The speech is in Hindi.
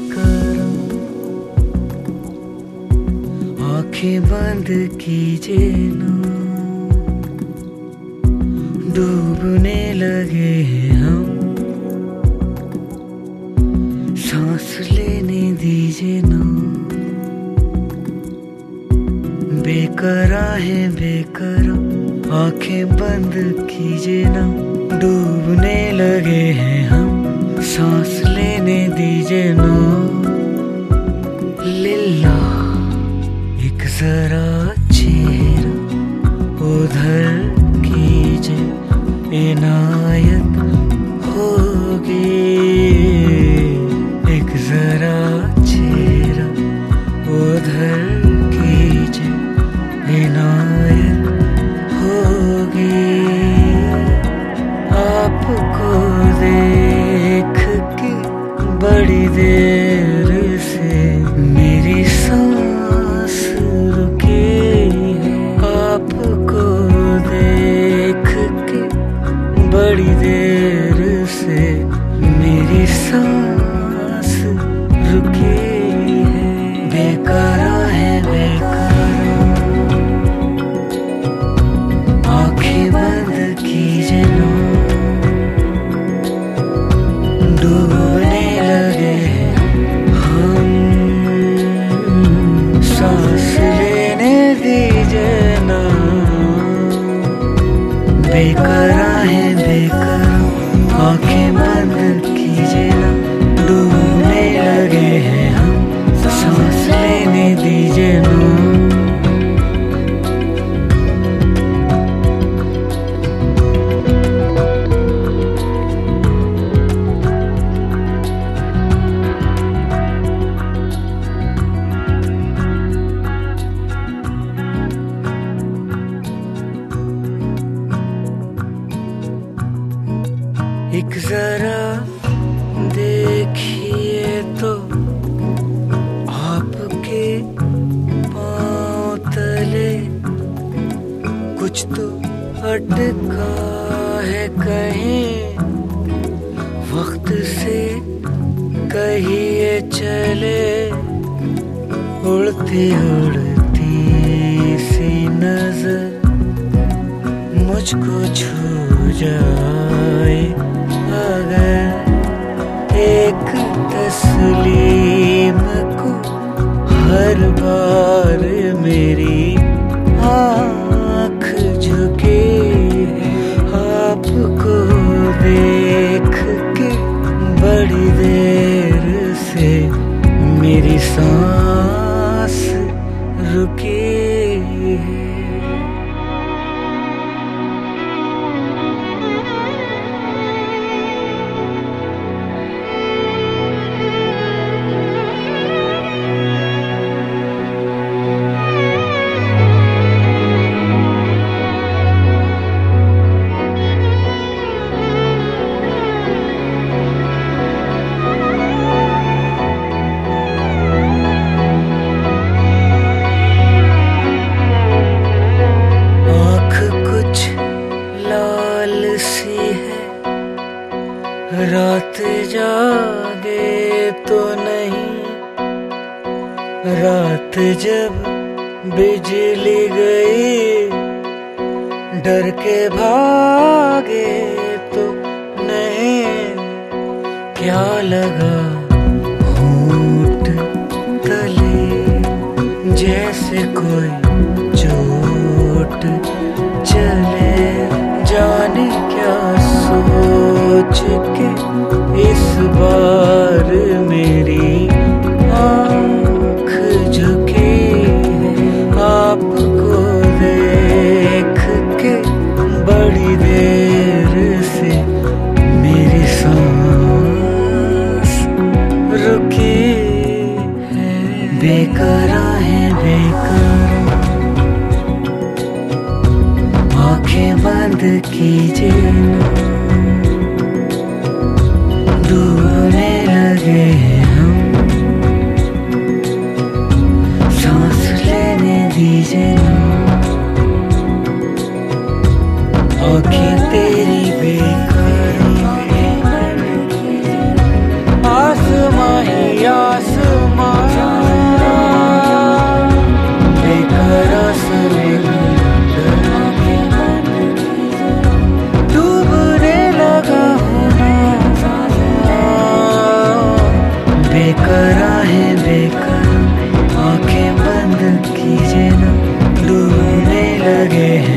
बेकरार, आंखें बंद कीजिए ना, डूबने लगे हैं हम, सांस लेने दीजिए ना। बेकरार है बेकरार, आंखें बंद कीजिए ना, डूबने लगे हैं हम, सांस लेने दीजिए ना। लिल्ला एक जरा चेहरा उधर कीजिए, इनायत होगी। एक जरा चेहरा उधर कीजिए, इनायत होगी। आपको देख के बड़ी देर से मेरी सांस रुकी है। आपको देख के बड़ी देर से मेरी सांस रुकी है। बेकरार है बेकरार, आंखें बंद कीजिए ना, डूबने लगे हम, सांस लेने दीजिए ना। बेकरार है बेकरार, आंखें बंद कीजिए ना, डूबने लगे हैं हम, सांस लेने दीजिए ना। एक जरा देखिए तो आपके पाँव तले कुछ तो अटका है कहीं, वक्त से कहिए चले। उड़ती उड़ती सी नजर मुझको छू जाए अगर, एक तस्लीम को हर बार मेरी आँख झुके। आपको देख के बड़ी देर से मेरी सांस रुकी है। रात जागे तो नहीं, रात जब बिजली गई डर के भागे तो नहीं। क्या लगा होंठ तले जैसे कोई चोट चले, जाने क्या सोच के इस बार मेरी आँख झुकी है। आपको देख के बड़ी देर से मेरी सांस रुकी है। बेकरार है बेकरार, आंखें बंद कीजिए ना, डूबने लगे हैं हम, सांस लेने दीजिए ना। आंखें तेरी बेकरार, आसमां ही आसमां निगाहें बेकरार, आंखें बंद कीजिए ना, डूबने लगे हैं